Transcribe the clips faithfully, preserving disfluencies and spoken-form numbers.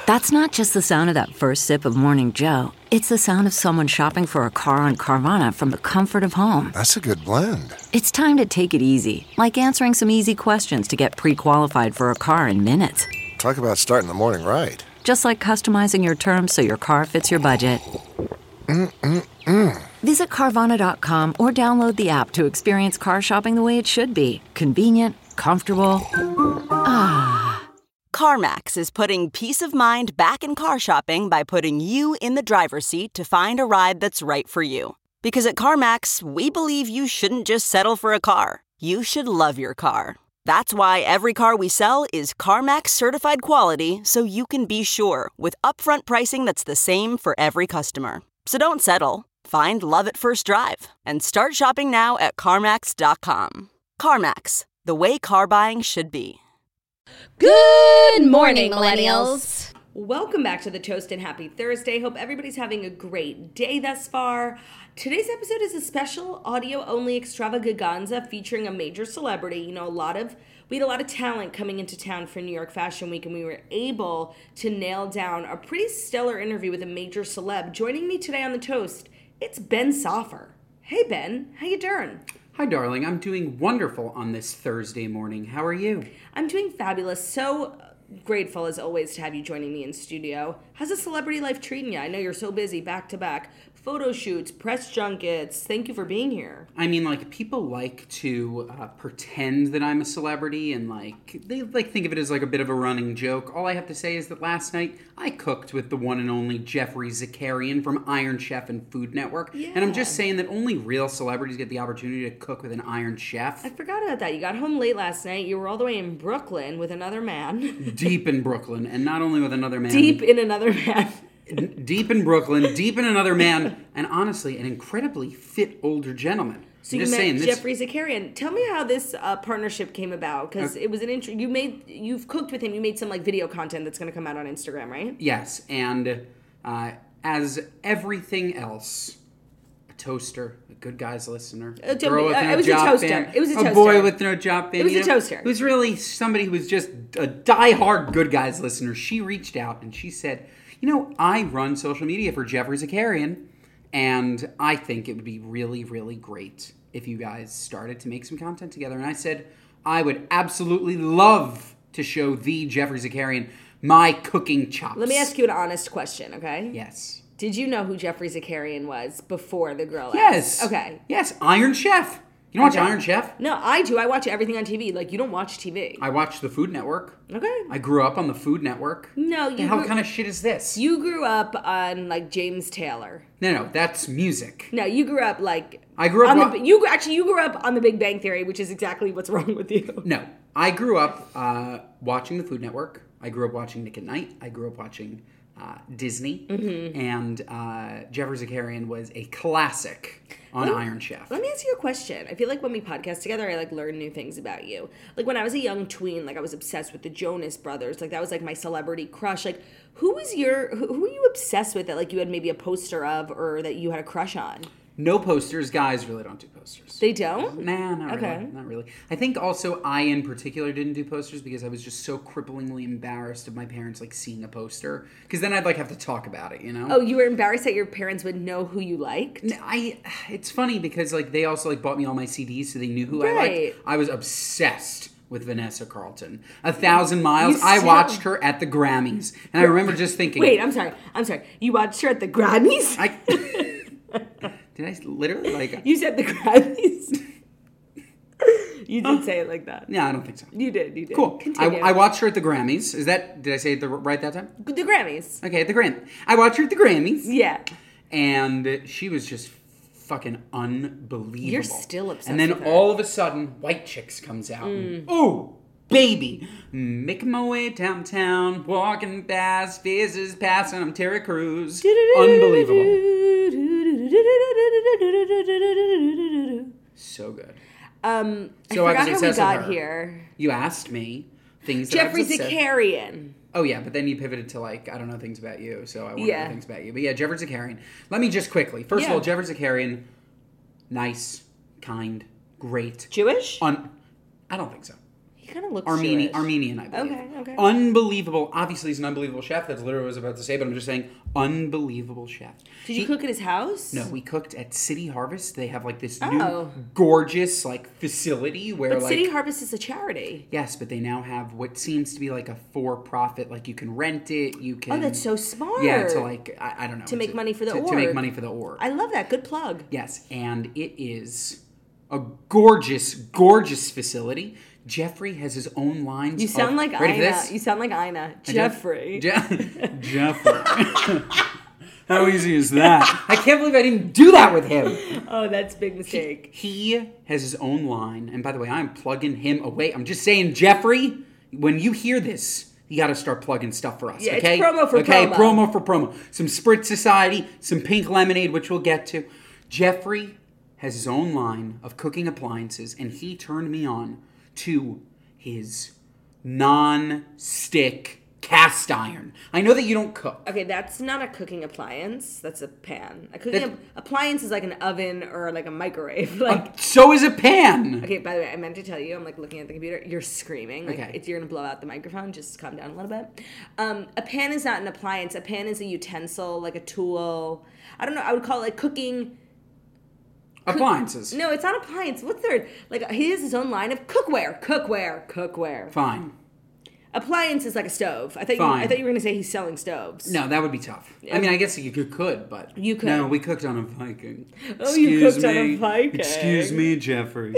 That's not just the sound of that first sip of Morning Joe. It's the sound of someone shopping for a car on Carvana from the comfort of home. That's a good blend. It's time to take it easy, like answering some easy questions to get pre-qualified for a car in minutes. Talk about starting the morning right. Just like customizing your terms so your car fits your budget. Mm-mm-mm. Visit Carvana dot com or download the app to experience car shopping the way it should be. Convenient, comfortable. Ah. CarMax is putting peace of mind back in car shopping by putting you in the driver's seat to find a ride that's right for you. Because at CarMax, we believe you shouldn't just settle for a car. You should love your car. That's why every car we sell is CarMax certified quality, so you can be sure with upfront pricing that's the same for every customer. So don't settle. Find love at first drive and start shopping now at CarMax dot com. CarMax, the way car buying should be. Good morning, millennials. Welcome back to the Toast and Happy Thursday. Hope everybody's having a great day thus far. Today's episode is a special audio-only extravaganza featuring a major celebrity. You know, a lot of we had a lot of talent coming into town for New York Fashion Week, and we were able to nail down a pretty stellar interview with a major celeb. Joining me today on the Toast, it's Ben Soffer. Hey, Ben. How you doing? Hi, darling. I'm doing wonderful on this Thursday morning. How are you? I'm doing fabulous. So grateful, as always, to have you joining me in studio. How's the celebrity life treating you? I know you're so busy, back-to-back. Photo shoots, press junkets. Thank you for being here. I mean, like, people like to uh, pretend that I'm a celebrity and, like, they, like, think of it as, like, a bit of a running joke. All I have to say is that last night I cooked with the one and only Jeffrey Zakarian from Iron Chef and Food Network. Yeah. And I'm just saying that only real celebrities get the opportunity to cook with an Iron Chef. I forgot about that. You got home late last night. You were all the way in Brooklyn with another man. Deep in Brooklyn, and not only with another man. Deep in another man. Deep in Brooklyn, deep in another man, and honestly, an incredibly fit older gentleman. So I'm you just met saying, this... Jeffrey Zakarian. Tell me how this uh, partnership came about, because uh, it was an intro. You made, you've cooked with him. You made some like video content that's going to come out on Instagram, right? Yes, and uh, as everything else, a toaster, a good guy's listener, a girl with uh, no it was job a toaster. band, It was a toaster. A boy with no job band. It was you a know, toaster. It was really somebody who was just a diehard good guys listener. She reached out and she said, you know, I run social media for Jeffrey Zakarian, and I think it would be really, really great if you guys started to make some content together. And I said, I would absolutely love to show the Jeffrey Zakarian my cooking chops. Let me ask you an honest question, okay? Yes. Did you know who Jeffrey Zakarian was before the girl Yes. asked? Okay. Yes, Iron Chef. You don't watch Okay. Iron Chef? No, I do. I watch everything on T V. Like, you don't watch T V. I watch the Food Network. Okay. I grew up on the Food Network. No, you The hell grew- kind of shit is this? You grew up on, like, James Taylor. No, no, that's music. No, you grew up, like... I grew up on wa- the, you Actually, you grew up on The Big Bang Theory, which is exactly what's wrong with you. No, I grew up uh, watching the Food Network. I grew up watching Nick at Night. I grew up watching uh, Disney. Mm-hmm. And uh, Jeffrey Zakarian was a classic on Let- Iron Chef. Let me ask you a question. I feel like when we podcast together, I like learn new things about you. Like when I was a young tween, like I was obsessed with the Jonas Brothers. Like that was like my celebrity crush. Like who was your who, who were you obsessed with that like you had maybe a poster of or that you had a crush on? No posters. Guys really don't do posters. They don't? Nah, not Okay. really. Not really. I think also I, in particular, didn't do posters because I was just so cripplingly embarrassed of my parents, like, seeing a poster. Because then I'd, like, have to talk about it, you know? Oh, you were embarrassed that your parents would know who you liked? N- I, it's funny because, like, they also, like, bought me all my C Ds so they knew who I Right. liked. I was obsessed with Vanessa Carlton. A Thousand Miles. You I still- watched her at the Grammys. And I remember just thinking... Wait, I'm sorry. I'm sorry. You watched her at the Grammys? I... Did I literally, like... You said the Grammys? You did say it like that. Yeah, I don't think so. You did. You did. Cool. I, Continue. I watched her at the Grammys. Is that... Did I say it the, right that time? The Grammys. Okay, at the Gram. I watched her at the Grammys. Yeah. And she was just fucking unbelievable. You're still obsessed And then with her. all of a sudden, White Chicks comes out. And, ooh, baby. Making my way downtown, walking past, faces passing. I'm Terry Crews. Unbelievable. So good. Um, So I I was forgot how we obsessed with got her. here. You asked me things that Jeffrey I was obsessed- Zakarian. Oh, yeah, but then you pivoted to, like, I don't know things about you, so I want to Yeah. know things about you. But yeah, Jeffrey Zakarian. Let me just quickly. First Yeah. of all, Jeffrey Zakarian, nice, kind, great. Jewish? Un- I don't think so. He kind of looks Armenian, Jewish. Armenian, I believe. Okay, okay. Unbelievable. Obviously, he's an unbelievable chef. That's literally what I was about to say, but I'm just saying, unbelievable chef. Did you He- cook at his house? No, we cooked at City Harvest. They have like this Oh. new gorgeous like facility where But like City Harvest is a charity. yes, but they now have what seems to be like a for-profit. Like you can rent it. You can. Oh, that's so smart. Yeah, to like I, I don't know To make money for the to, to make org. money for the org. I love that. Good plug. Yes, and it is a gorgeous, gorgeous facility. Jeffrey has his own lines. You sound of, like ready for Ina. this? You sound like Ina. I do? Jeffrey. Je- Jeffrey. How easy is that? I can't believe I didn't do that with him. Oh, that's a big mistake. He has his own line, and by the way, I'm plugging him away. I'm just saying, Jeffrey, when you hear this, you got to start plugging stuff for us. Yeah, it's okay? promo for okay, promo. promo for promo. Some Spritz Society, some Pink Lemonade, which we'll get to. Jeffrey has his own line of cooking appliances, and he turned me on to his non-stick cast iron. I know that you don't cook. Okay, that's not a cooking appliance. That's a pan. A cooking That- ap- appliance is like an oven or like a microwave. Like, Um, so is a pan. okay, by the way, I meant to tell you, I'm like looking at the computer. You're screaming. Like, Okay. if you're gonna blow out the microphone, just calm down a little bit. Um, a pan is not an appliance. A pan is a utensil, like a tool. I don't know. I would call it like cooking. Appliances. No, it's not appliance. What's the word? Like he has his own line of cookware, cookware, cookware. Fine. Appliance is like a stove. I thought you, Fine. I thought you were gonna say he's selling stoves. No, that would be tough. I mean, I guess you could, could but You could. No, we cooked on a Viking. Oh, you Excuse cooked on a me. Viking. Excuse me, Jeffrey.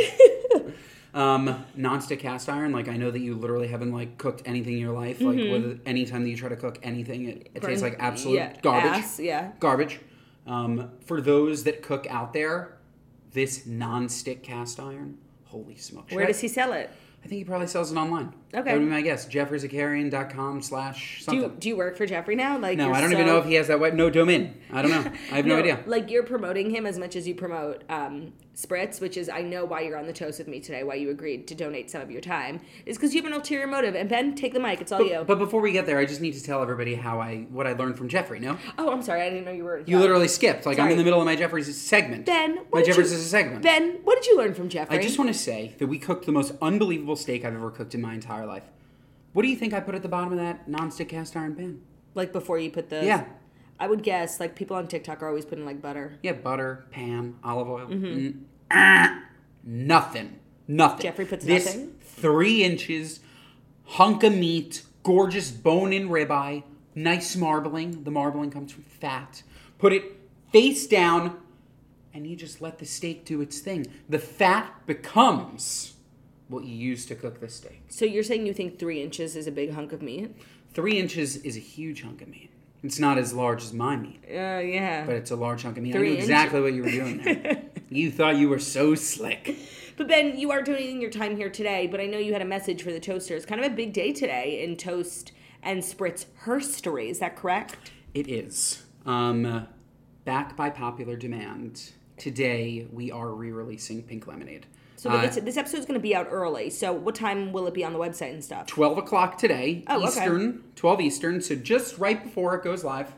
um, non-stick cast iron. Like I know that you literally haven't like cooked anything in your life. Like whether anytime that you try to cook anything, it, it tastes like absolute Yeah, garbage. ass, yeah. Garbage. Um, for those that cook out there, this non-stick cast iron. Holy smokes! Where does he sell it? I think he probably sells it online. Okay. That would be my guess. Jeffrey Zakarian dot com slash Do something. you, do you work for Jeffrey now? Like No, you're I don't so- even know if he has that web. No domain. I don't know. I have no, idea. Like you're promoting him as much as you promote um, Spritz, which is I know why you're on the toast with me today. Why you agreed to donate some of your time is because you have an ulterior motive. And Ben, take the mic. It's all you. But before we get there, I just need to tell everybody how I what I learned from Jeffrey. No, oh, I'm sorry. I didn't know you were. you literally skipped. Like I'm Sorry. in the middle of my Jeffrey's segment. Ben, my what did Jeffrey's you, is a segment. Ben, what did you learn from Jeffrey? I just want to say that we cooked the most unbelievable steak I've ever cooked in my entire life. What do you think I put at the bottom of that non-stick cast iron pan? like before you put the. Yeah. I would guess like people on TikTok are always putting like butter. Yeah, butter, pan, olive oil. Mm. Ah, nothing. Nothing. Jeffrey puts this nothing? Three inches, hunk of meat, gorgeous bone-in ribeye, nice marbling. The marbling comes from fat. Put it face down, and you just let the steak do its thing. The fat becomes what you use to cook the steak. So you're saying you think three inches is a big hunk of meat? Three inches is a huge hunk of meat. It's not as large as my meat, Uh, yeah. but it's a large chunk of meat. Three I knew exactly what you were doing there. You thought you were so slick. But Ben, you are donating your time here today, but I know you had a message for the toasters. Kind of a big day today in Toast and Spritz herstory. Is that correct? It is. Um, back by popular demand, today we are re-releasing Pink Lemonade. So Uh, this, this episode is going to be out early. So what time will it be on the website and stuff? twelve o'clock today, Oh, okay. Eastern, twelve Eastern, so just right before it goes live.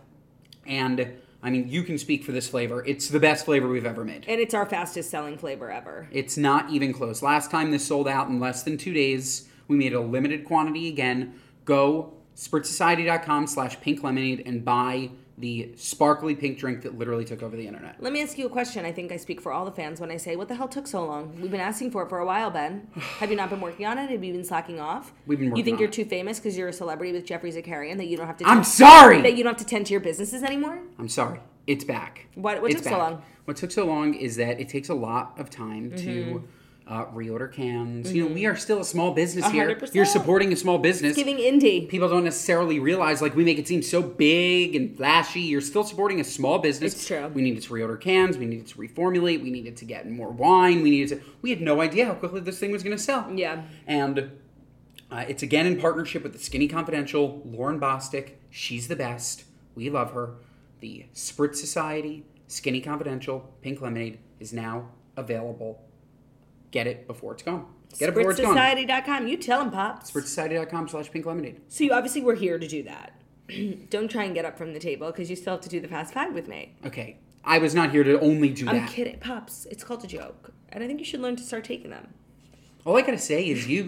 And, I mean, you can speak for this flavor. It's the best flavor we've ever made. And it's our fastest selling flavor ever. It's not even close. Last time this sold out in less than two days. We made a limited quantity again. Go spritzsociety.com slash pink lemonade and buy the sparkly pink drink that literally took over the internet. Let me ask you a question. I think I speak for all the fans when I say, what the hell took so long? We've been asking for it for a while, Ben. Have you not been working on it? Have you been slacking off? We've been You working think on you're it. too famous because you're a celebrity with Jeffrey Zakarian that you don't have to... I'm tend- sorry! That you don't have to tend to your businesses anymore? I'm sorry. It's back. What- what It's took so back. long? What took so long is that it takes a lot of time Mm-hmm. to uh, reorder cans. You know, we are still a small business here. one hundred percent. You're supporting a small business. Giving indie. People don't necessarily realize, like, we make it seem so big and flashy. You're still supporting a small business. It's true. We needed to reorder cans. We needed to reformulate. We needed to get more wine. We needed to... We had no idea how quickly this thing was going to sell. Yeah. And uh, it's again in partnership with the Skinny Confidential, Lauren Bostic. She's the best. We love her. The Spritz Society, Skinny Confidential, Pink Lemonade is now available. Get it before it's gone. Get it before it's gone. Spritz Society dot com. You tell him, Pops. spritzsociety.com slash pink lemonade. So you obviously were here to do that. Don't try and get up from the table because you still have to do the fast five with me. Okay. I was not here to only do I'm that. kidding. Pops, it's called a joke. And I think you should learn to start taking them. All I gotta say is you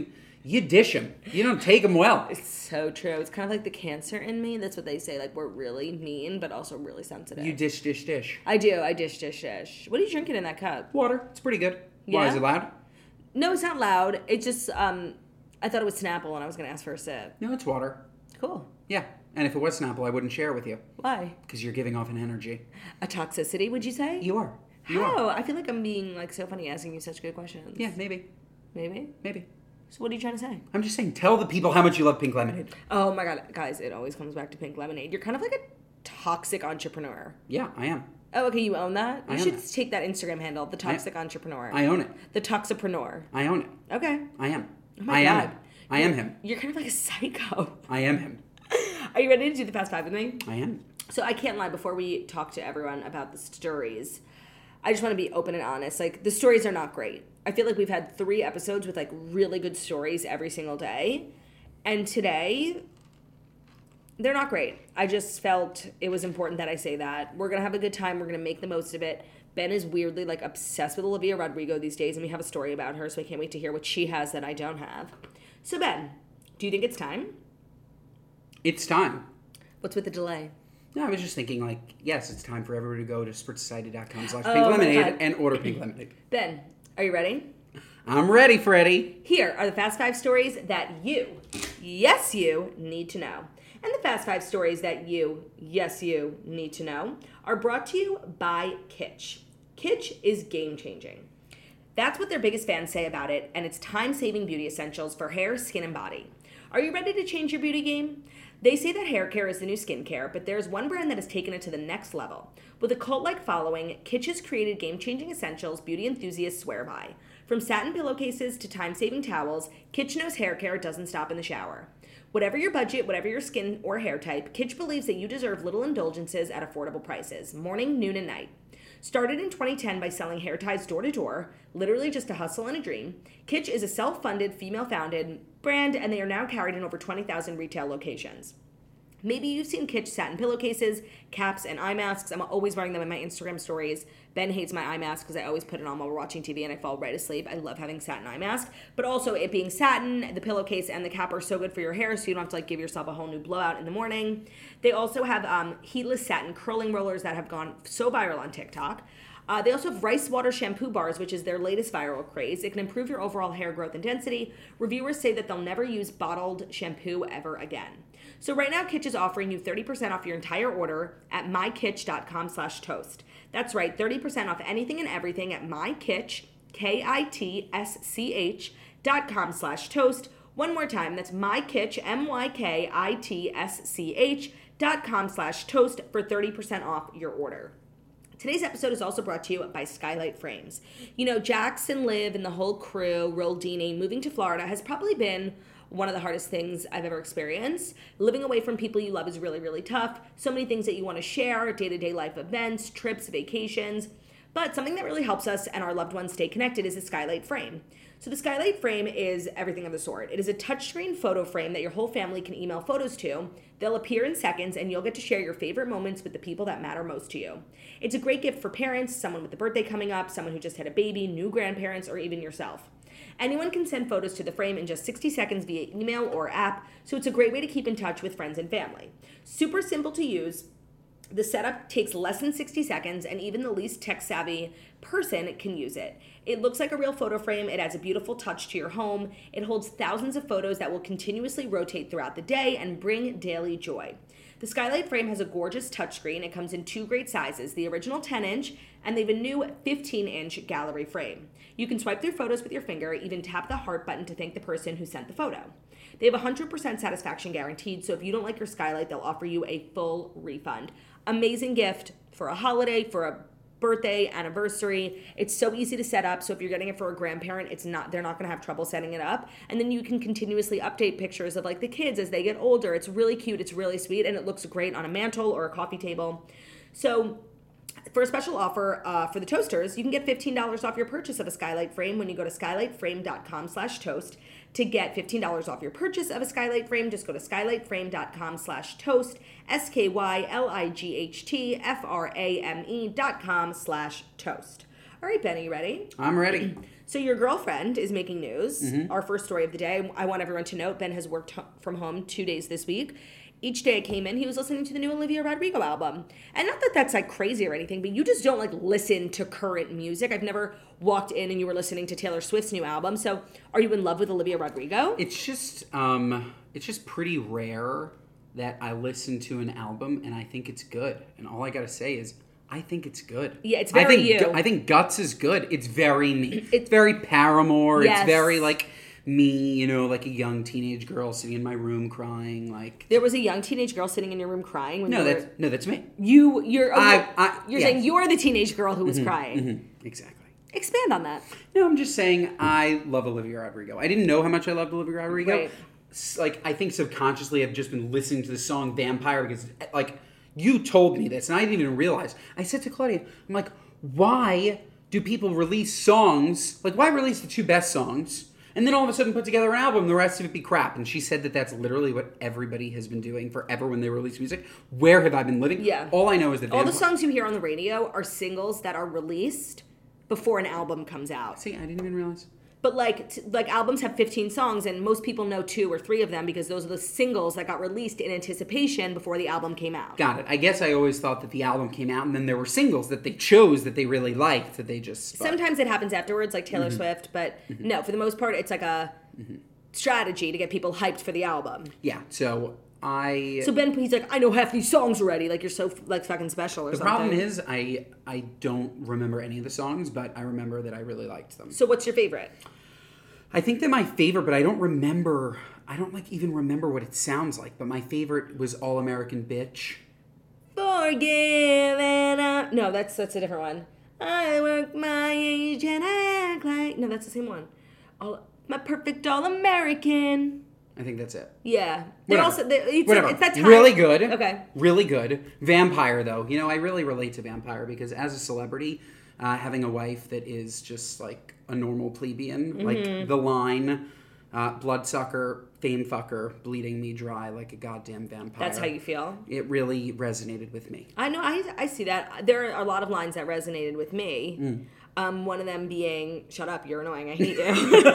You dish them. You don't take them well. It's so true. It's kind of like the cancer in me. That's what they say. Like, we're really mean, but also really sensitive. You dish, dish, dish. I do. I dish, dish, dish. What are you drinking in that cup? Water. It's pretty good. Why, Yeah? is it loud? No, it's not loud. It just, um, I thought it was Snapple, and I was going to ask for a sip. No, it's water. Cool. Yeah. And if it was Snapple, I wouldn't share it with you. Why? Because you're giving off an energy. A toxicity, would you say? You are. You How? are. I feel like I'm being, like, so funny asking you such good questions. Yeah, maybe. Maybe? Maybe. So what are you trying to say? I'm just saying, tell the people how much you love pink lemonade. Oh, my God. Guys, it always comes back to pink lemonade. You're kind of like a toxic entrepreneur. Yeah, I am. Oh, okay, you own that? You I own should it. take that Instagram handle, the toxic entrepreneur. I own it. The toxipreneur. I own it. Okay. I am. Oh my I am God. him. I am him. You're kind of like a psycho. I am him. Are you ready to do the fast five with me? I am. So I can't lie, before we talk to everyone about the stories, I just want to be open and honest. Like, the stories are not great. I feel like we've had three episodes with, like, really good stories every single day. And today, they're not great. I just felt it was important that I say that. We're going to have a good time. We're going to make the most of it. Ben is weirdly, like, obsessed with Olivia Rodrigo these days, and we have a story about her, so I can't wait to hear what she has that I don't have. So, Ben, do you think it's time? It's time. What's with the delay? No, I was just thinking, like, yes, it's time for everybody to go to sportsociety.com slash Oh pink my lemonade God. and order pink lemonade. Ben, are you ready? I'm ready, Freddie. Here are the Fast Five stories that you, yes, you, need to know. And the Fast Five stories that you, yes, you, need to know are brought to you by Kitsch. Kitsch is game-changing. That's what their biggest fans say about it, and it's time-saving beauty essentials for hair, skin, and body. Are you ready to change your beauty game? They say that hair care is the new skincare, but there's one brand that has taken it to the next level. With a cult-like following, Kitsch has created game-changing essentials beauty enthusiasts swear by. From satin pillowcases to time-saving towels, Kitsch knows hair care doesn't stop in the shower. Whatever your budget, whatever your skin or hair type, Kitsch believes that you deserve little indulgences at affordable prices, morning, noon, and night. Started in twenty ten by selling hair ties door to door, literally just a hustle and a dream, Kitsch is a self-funded, female-founded brand, and they are now carried in over twenty thousand retail locations. Maybe you've seen Kitsch satin pillowcases, caps, and eye masks. I'm always wearing them in my Instagram stories. Ben hates my eye mask because I always put it on while we're watching T V and I fall right asleep. I love having satin eye mask. But also it being satin, the pillowcase, and the cap are so good for your hair so you don't have to like give yourself a whole new blowout in the morning. They also have um, heatless satin curling rollers that have gone so viral on TikTok. Uh, they also have rice water shampoo bars, which is their latest viral craze. It can improve your overall hair growth and density. Reviewers say that they'll never use bottled shampoo ever again. So right now, Kitsch is offering you thirty percent off your entire order at mykitsch.com slash toast. That's right, thirty percent off anything and everything at mykitsch, K-I-T-S-C-H dot com slash toast. One more time, that's mykitsch, M-Y-K-I-T-S-C-H dot com slash toast for thirty percent off your order. Today's episode is also brought to you by Skylight Frames. You know, Jackson, Liv, and the whole crew, Roldini, moving to Florida has probably been one of the hardest things I've ever experienced. Living away from people you love is really, really tough. So many things that you want to share, day-to-day life events, trips, vacations. But something that really helps us and our loved ones stay connected is the Skylight Frame. So the Skylight Frame is everything of the sort. It is a touchscreen photo frame that your whole family can email photos to. They'll appear in seconds, and you'll get to share your favorite moments with the people that matter most to you. It's a great gift for parents, someone with a birthday coming up, someone who just had a baby, new grandparents, or even yourself. Anyone can send photos to the frame in just sixty seconds via email or app, so it's a great way to keep in touch with friends and family. Super simple to use. The setup takes less than sixty seconds, and even the least tech-savvy person can use it. It looks like a real photo frame. It adds a beautiful touch to your home. It holds thousands of photos that will continuously rotate throughout the day and bring daily joy. The Skylight Frame has a gorgeous touchscreen. It comes in two great sizes, the original ten inch, and they have a new fifteen inch gallery frame. You can swipe through photos with your finger, even tap the heart button to thank the person who sent the photo. They have a one hundred percent satisfaction guaranteed, so if you don't like your Skylight, they'll offer you a full refund. Amazing gift for a holiday, for a birthday, anniversary. It's so easy to set up, so if you're getting it for a grandparent, it's not they're not going to have trouble setting it up. And then you can continuously update pictures of like the kids as they get older. It's really cute, it's really sweet, and it looks great on a mantle or a coffee table. So for a special offer uh, for the toasters, you can get fifteen dollars off your purchase of a Skylight Frame when you go to skylightframe.com slash toast. To get fifteen dollars off your purchase of a Skylight Frame, just go to skylightframe.com slash toast, S K Y L I G H T F R A M E dot com slash toast. All right, Ben, are you ready? I'm ready. So your girlfriend is making news. Mm-hmm. Our first story of the day. I want everyone to note Ben has worked ho- from home two days this week. Each day I came in, he was listening to the new Olivia Rodrigo album. And not that that's like crazy or anything, but you just don't like listen to current music. I've never walked in and you were listening to Taylor Swift's new album. So are you in love with Olivia Rodrigo? It's just, um, it's just pretty rare that I listen to an album and I think it's good. And all I gotta say is, I think it's good. Yeah, it's I very think, you. Gu- I think Guts is good. It's very me. It's- It's very Paramore. Yes. It's very like me, you know, like a young teenage girl sitting in my room crying. Like There was a young teenage girl sitting in your room crying when no, you that's were... no, that's me. You, you're, I- I- you're yes. saying you're the teenage girl who was crying. Mm-hmm. Exactly. Expand on that. No, I'm just saying I love Olivia Rodrigo. I didn't know how much I loved Olivia Rodrigo. Right. S- Like, I think subconsciously I've just been listening to the song Vampire because, like, you told me this and I didn't even realize. I said to Claudia, I'm like, why do people release songs? Like, why release the two best songs and then all of a sudden put together an album, the rest of it be crap? And she said that that's literally what everybody has been doing forever when they release music. Where have I been living? Yeah. All I know is that All the Vampire- songs you hear on the radio are singles that are released before an album comes out. See, I didn't even realize. But like t- like albums have fifteen songs and most people know two or three of them because those are the singles that got released in anticipation before the album came out. Got it. I guess I always thought that the album came out and then there were singles that they chose that they really liked that they just... but- Sometimes it happens afterwards like Mm-hmm. Taylor Swift, but no, for the most part it's like a strategy to get people hyped for the album. Yeah, so I... So Ben, he's like, I know half these songs already. Like you're so like fucking special or the something. problem is I I don't remember any of the songs, but I remember that I really liked them. So what's your favorite? I think that my favorite, but I don't remember... I don't like even remember what it sounds like, but my favorite was All American Bitch. Forgive and I... No, that's that's a different one. I work my age and I act like... No, that's the same one. All, my perfect all-American. I think that's it. Yeah. They Whatever. also... They, it's, Whatever. it's that time. Really good. Okay. Really good. Vampire, though. You know, I really relate to Vampire because as a celebrity, uh, having a wife that is just like a normal plebeian, Mm-hmm. like the line, uh, bloodsucker, fame fucker, bleeding me dry like a goddamn vampire. That's how you feel? It really resonated with me. I know. I, I see that. There are a lot of lines that resonated with me. Mm. Um, one of them being, shut up, you're annoying, I hate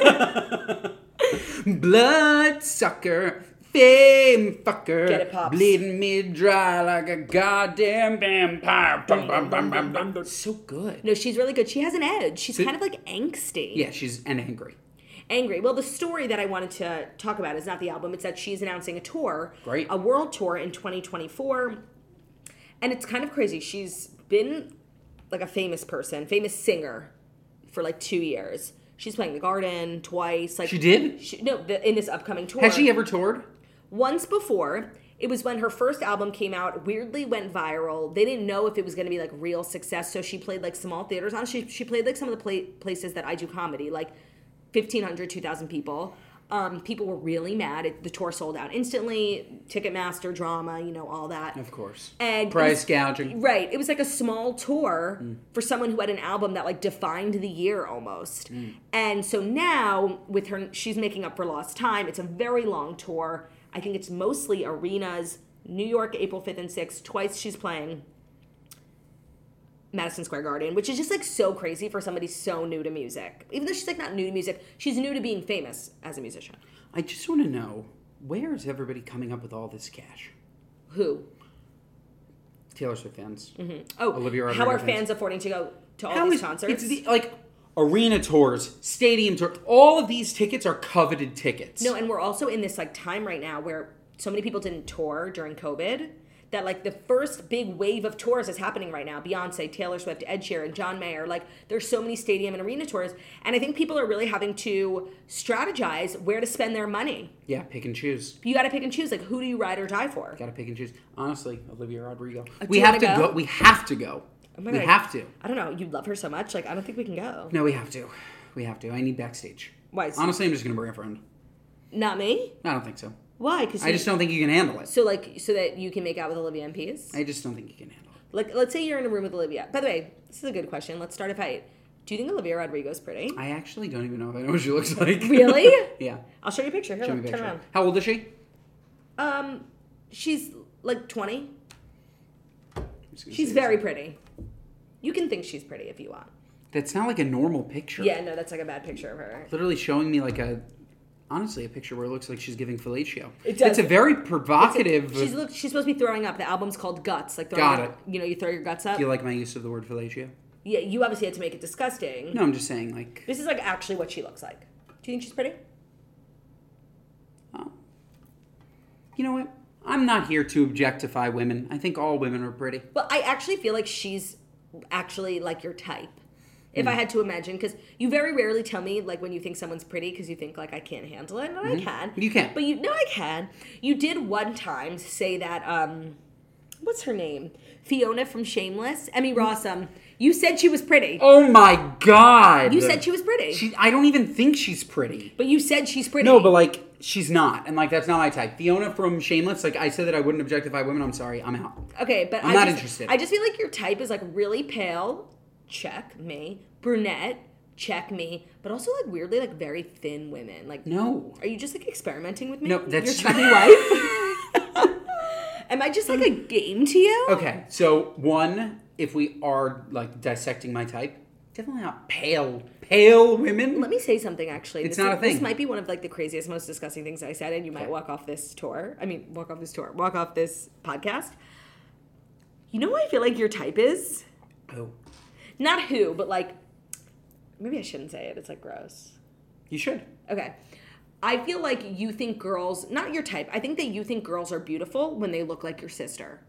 you. Bloodsucker, fame fucker, Get it, Pops. bleeding me dry like a goddamn vampire. Bum, bum, bum, bum, bum. So good. No, she's really good. She has an edge. She's So- kind of like angsty. Yeah, she's and angry. Angry. Well, the story that I wanted to talk about is not the album. It's that she's announcing a tour. Great. A world tour in twenty twenty-four. And it's kind of crazy. She's been like a famous person, famous singer for like two years. She's playing the Garden twice. Like She did? She, no, the, in this upcoming tour. Has she ever toured? Once before. It was when her first album came out, weirdly went viral. They didn't know if it was going to be like real success, so she played like small theaters. Honestly, she, she played like some of the pla- places that I do comedy, like fifteen hundred, two thousand people. Um, people were really mad. It, the tour sold out instantly. Ticketmaster drama, you know, all that. Of course. And it Price was- gouging. Right. It was like a small tour Mm. for someone who had an album that like defined the year almost. Mm. And so now with her, she's making up for lost time. It's a very long tour. I think it's mostly arenas. New York, April fifth and sixth. Twice she's playing Madison Square Garden, which is just like so crazy for somebody so new to music. Even though she's like not new to music, she's new to being famous as a musician. I just want to know, where is everybody coming up with all this cash? Who? Taylor Swift fans. Oh, Olivia how Rodrigo are fans. fans affording to go to all How these is concerts? it's the, like arena tours, stadium tours? All of these tickets are coveted tickets. No, and we're also in this like time right now where so many people didn't tour during COVID that like the first big wave of tours is happening right now. Beyonce, Taylor Swift, Ed Sheeran, John Mayer. Like there's so many stadium and arena tours, and I think people are really having to strategize where to spend their money. Yeah, pick and choose. You got to pick and choose. Like who do you ride or die for? Got to pick and choose. Honestly, Olivia Rodrigo. do we you have wanna to go? go? We have to go. Oh my we God. have to. I don't know. You love her so much. Like I don't think we can go. No, we have to. We have to. I need backstage. Why? Honestly, I'm just gonna bring a friend. Not me. I don't think so. Why? Because I just don't think you can handle it. So like so that you can make out with Olivia in peace. I just don't think you can handle it. Like let's say you're in a room with Olivia. By the way, this is a good question. Let's start a fight. Do you think Olivia Rodrigo's pretty? I actually don't even know if I know what she looks like. Really? Yeah. I'll show you a picture. Here, Show look, me a turn picture. around. How old is she? Um, she's like twenty. I'm just gonna She's say very this. pretty. You can think she's pretty if you want. That's not like a normal picture. Yeah, no, that's like a bad picture of her. Literally showing me like a, honestly, a picture where it looks like she's giving fellatio. It does. It's a very provocative. She's look, she's supposed to be throwing up. The album's called Guts. Like throwing Got up, it. You know, you throw your guts up. Do you like my use of the word fellatio? Yeah, you obviously had to make it disgusting. No, I'm just saying like. This is like actually what she looks like. Do you think she's pretty? Oh. You know what? I'm not here to objectify women. I think all women are pretty. But I actually feel like she's actually like your type. If Mm. I had to imagine, because you very rarely tell me like when you think someone's pretty because you think like I can't handle it, and I can. You can. But you no, I can. You did one time say that. um What's her name? Fiona from Shameless, Emmy Rossum. You said she was pretty. Oh my god! You said she was pretty. She, I don't even think she's pretty. But you said she's pretty. No, but like she's not, and like that's not my type. Fiona from Shameless, like I said that I wouldn't objectify women. I'm sorry, I'm out. Okay, but I'm I not just, interested. I just feel like your type is like really pale, check me. Brunette, check me. But also like weirdly like very thin women. Like No. Are you just like experimenting with me? No, that's your chubby wife. Am I just like a game to you? Okay, so one, if we are like dissecting my type, definitely not pale, pale women. Let me say something actually. It's this not is, a thing. This might be one of like the craziest, most disgusting things I said, and you might walk off this tour. I mean, walk off this tour. Walk off this podcast. You know what I feel like your type is? Oh, Not who, but like, maybe I shouldn't say it. It's like gross. you should. Okay. I feel like you think girls, not your type, I think that you think girls are beautiful when they look like your sister.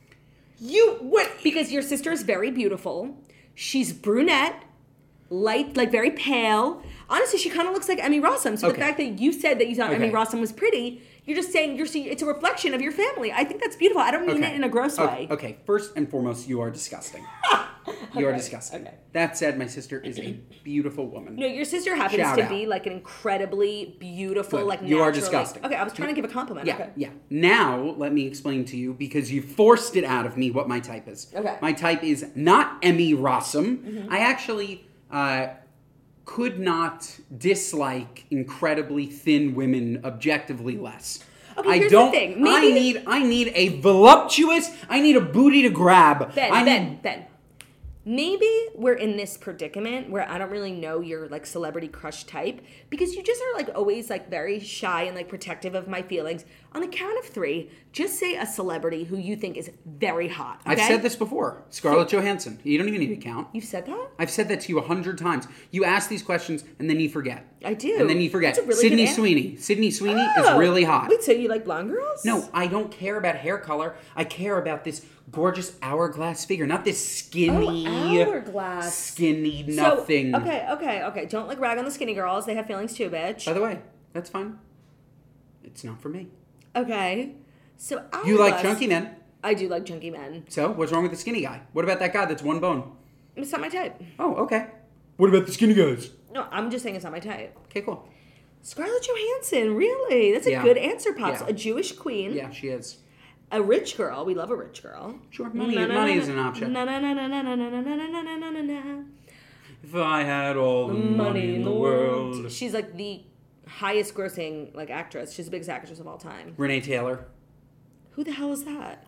You what? Because your sister is very beautiful. She's brunette, light, like very pale. Honestly, she kind of looks like Emmy Rossum. So Okay. the fact that you said that you thought Emmy Okay. Rossum was pretty, you're just saying you're see, it's a reflection of your family. I think that's beautiful. I don't mean Okay. it in a gross okay. way. Okay, first and foremost, you are disgusting. You are disgusting. okay. That said, my sister is a beautiful woman. No, your sister happens Shout to out. be like an incredibly beautiful, Good. like You are naturally- disgusting. Okay, I was trying to give a compliment. Yeah, okay. yeah. Now, let me explain to you, because you forced it out of me, what my type is. Okay. My type is not Emmy Rossum. Mm-hmm. I actually uh, could not dislike incredibly thin women objectively less. Okay, I here's the don't. thing. I Maybe- need. I need a voluptuous. I need a booty to grab. Ben, I Ben, need, Ben. Maybe we're in this predicament where I don't really know your like celebrity crush type because you just are like always like very shy and like protective of my feelings. On the count of three, just say a celebrity who you think is very hot. I've okay? said this before. Scarlett Johansson. You don't even need to count. You've said that? I've said that to you a hundred times. You ask these questions and then you forget. I do. And then you forget. That's a really Sydney good an- Sweeney. Sydney Sweeney Oh. is really hot. Wait, so you like blonde girls? No, I don't care about hair color. I care about this gorgeous hourglass figure, not this skinny, Oh, hourglass. skinny So, nothing. okay, okay, okay. Don't like rag on the skinny girls. They have feelings too, bitch. By the way, that's fine. It's not for me. Okay. So You like hourglass- chunky men. I do like chunky men. So what's wrong with the skinny guy? What about that guy that's one bone? It's not my type. Oh, okay. What about the skinny guys? No, I'm just saying it's not my type. Okay, cool. Scarlett Johansson, really? That's a Yeah. good answer, Pops. Yeah. A Jewish queen. Yeah, she is. A rich girl. We love a rich girl. Sure, money, Na, na, money na, is an option. Na, na, na, na, na, na, na, na, na, na, na, na, na. If I had all the money in the world. She's like the highest grossing like actress. She's the biggest actress of all time. Renee Taylor. Who the hell is that?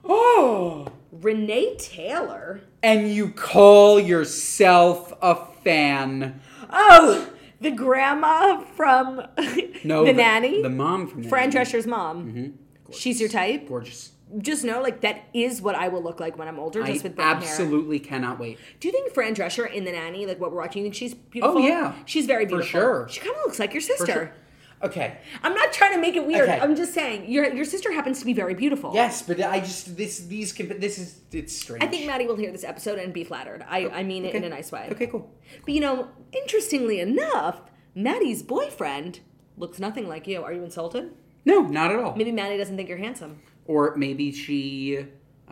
Oh! Renee Taylor? And you call yourself a fan. Oh, the grandma from No, The Nanny? The mom from The Fran Nanny. Drescher's mom. Mm-hmm. She's your type? Gorgeous. Just know, like, that is what I will look like when I'm older, I just with brown hair. absolutely cannot wait. Do you think Fran Drescher in The Nanny, like what we're watching, you think she's beautiful? Oh, yeah. She's very For beautiful. sure. She kind of looks like your sister. For sure. Okay. I'm not trying to make it weird. Okay. I'm just saying your your sister happens to be very beautiful. Yes, but I just this these compa- this is it's strange. I think Maddie will hear this episode and be flattered. I, I mean it Okay. in a nice way. Okay, cool. But you know, interestingly enough, Maddie's boyfriend looks nothing like you. Are you insulted? No, not at all. Maybe Maddie doesn't think you're handsome. Or maybe she.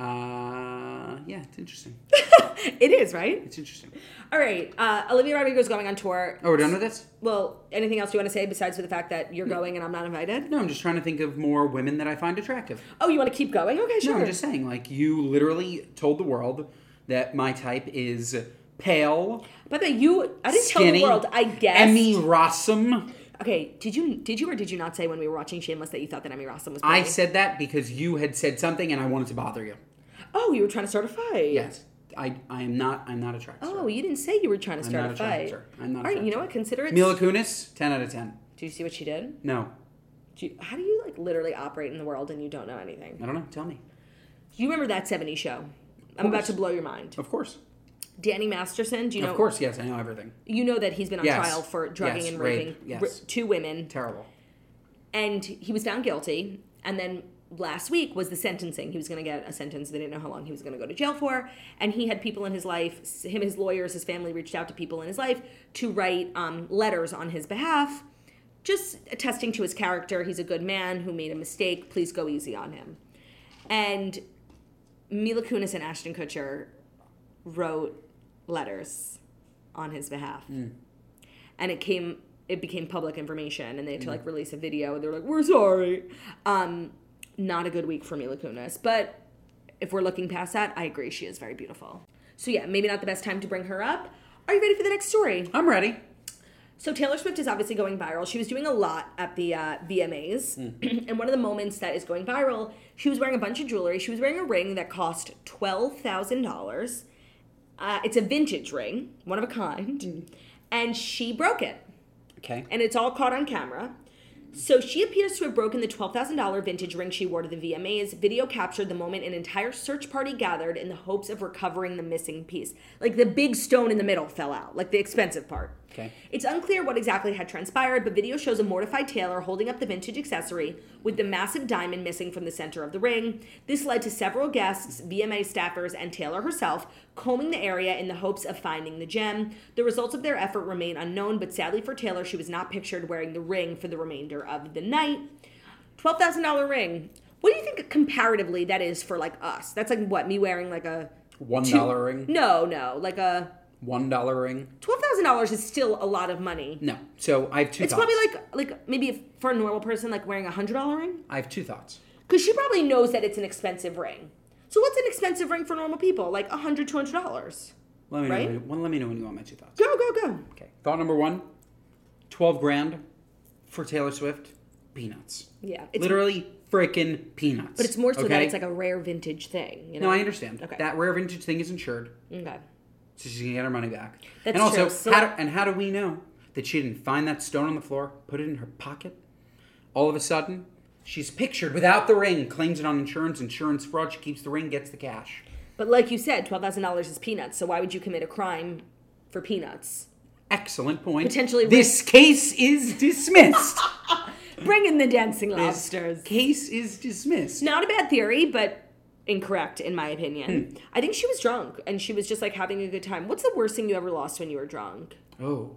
Uh, yeah, it's interesting. It is, right? It's interesting. All right. Uh, Olivia Rodrigo's going on tour. Oh, we're done with this? Well, anything else you want to say besides for the fact that you're going and I'm not invited? No, I'm just trying to think of more women that I find attractive. Oh, you want to keep going? Okay, sure. No, I'm just saying, like, you literally told the world that my type is pale, By the way, you I didn't skinny, tell the world. I guessed. Emmy Rossum. Okay, did you did you or did you not say when we were watching Shameless that you thought that Emmy Rossum was pretty? I said that because you had said something and I wanted to bother you. Oh, you were trying to start a fight. Yes. I, I am not. I'm not a track star. Oh, you didn't say you were trying to I'm start not a a track fight. star. I'm not a All right, track you know star. what? Consider it. Mila Kunis, ten out of ten. Do you see what she did? No, Do you, how do you like literally operate in the world and you don't know anything? I don't know. Tell me. Do you remember That seventies Show? I'm about to blow your mind. Of course. Danny Masterson. Do you know? Of course, yes. I know everything. You know that he's been on Yes. trial for drugging Yes, and rape, raping yes. r- two women. Terrible. And he was found guilty. And then last week was the sentencing. He was going to get a sentence. They didn't know how long he was going to go to jail for. And he had people in his life, him, his lawyers, his family reached out to people in his life to write um, letters on his behalf, just attesting to his character. He's a good man who made a mistake. Please go easy on him. And Mila Kunis and Ashton Kutcher wrote letters on his behalf. Mm. And it came... it became public information, and they had to, like, release a video. They were like, we're sorry. Um, not a good week for Mila Kunis. But if we're looking past that, I agree. She is very beautiful. So, yeah, maybe not the best time to bring her up. Are you ready for the next story? I'm ready. So Taylor Swift is obviously going viral. She was doing a lot at the uh, V M As. Mm. And one of the moments that is going viral, she was wearing a bunch of jewelry. She was wearing a ring that cost twelve thousand dollars. Uh, it's a vintage ring, one of a kind. Mm. And she broke it. Okay. And it's all caught on camera. So she appears to have broken the twelve thousand dollars vintage ring she wore to the V M As. Video captured the moment an entire search party gathered in the hopes of recovering the missing piece. Like the big stone in the middle fell out, like the expensive part. Okay. It's unclear what exactly had transpired, but video shows a mortified Taylor holding up the vintage accessory with the massive diamond missing from the center of the ring. This led to several guests, V M A staffers, and Taylor herself combing the area in the hopes of finding the gem. The results of their effort remain unknown, but sadly for Taylor, she was not pictured wearing the ring for the remainder of the night. twelve thousand dollars ring. What do you think comparatively that is for, like, us? That's like, what, me wearing, like, a... One dollar ring? No, no, like a... One dollar ring? twelve thousand dollars is still a lot of money. No. So I have two it's thoughts. It's probably like, like maybe if, for a normal person, like wearing a one hundred dollars ring. I have two thoughts. Because she probably knows that it's an expensive ring. So what's an expensive ring for normal people? Like one hundred dollars, two hundred dollars. Let me, right? know when, well, let me know when you want my two thoughts. Go, go, go. Okay. Thought number one, twelve grand for Taylor Swift, peanuts. Yeah. It's, Literally freaking peanuts. But it's more so okay? that it's like a rare vintage thing. You know? No, I understand. Okay. That rare vintage thing is insured. Okay. So she's going to get her money back. That's and also, true. So how do, and how do we know that she didn't find that stone on the floor, put it in her pocket? All of a sudden, she's pictured without the ring, claims it on insurance, insurance fraud, she keeps the ring, gets the cash. But like you said, twelve thousand dollars is peanuts. So why would you commit a crime for peanuts? Excellent point. Potentially This case is dismissed. Bring in the dancing lobsters. This case is dismissed. Not a bad theory, but incorrect in my opinion. Hmm. I think she was drunk and she was just like having a good time. What's the worst thing you ever lost when you were drunk? Oh.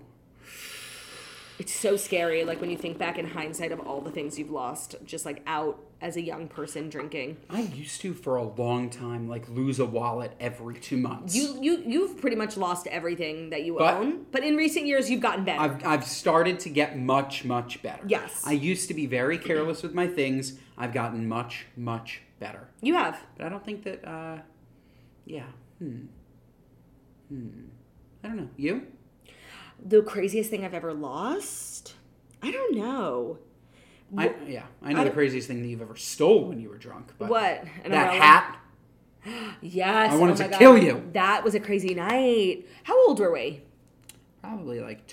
It's so scary, like when you think back in hindsight of all the things you've lost, just like out as a young person drinking. I used to for a long time, like lose a wallet every two months. You you you've pretty much lost everything that you But- own, but in recent years you've gotten better. I've I've started to get much much better. Yes. I used to be very careless with my things. I've gotten much much better. You have. But I don't think that. uh Yeah. Hmm. Hmm. I don't know. You? The craziest thing I've ever lost? I don't know. I yeah. I know I the don't- craziest thing that you've ever stole when you were drunk. But What? An That umbrella? hat. Yes. I wanted oh my to God. kill you. That was a crazy night. How old were we? Probably like